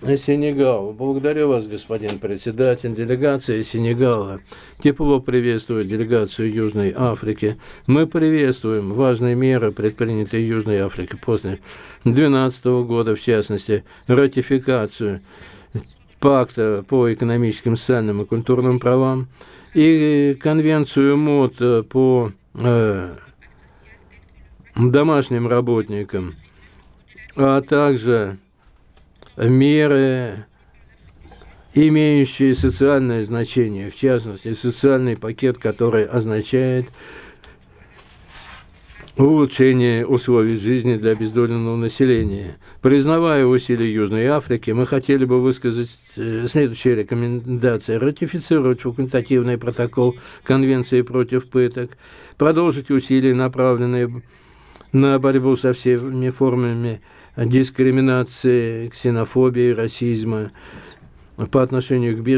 Сенегал. Благодарю вас, господин председатель. Делегация Сенегала тепло приветствует делегацию Южной Африки. Мы приветствуем важные меры, предпринятые Южной Африкой после 2012 года, в частности, ратификацию пакта по экономическим, социальным и культурным правам и конвенцию МОД по домашним работникам, а также меры, имеющие социальное значение, в частности, социальный пакет, который означает улучшение условий жизни для обездоленного населения. Признавая усилия Южной Африки, мы хотели бы высказать следующие рекомендации: ратифицировать факультативный протокол Конвенции против пыток, продолжить усилия, направленные на борьбу со всеми формами дискриминации, ксенофобии, расизма по отношению к беженцам,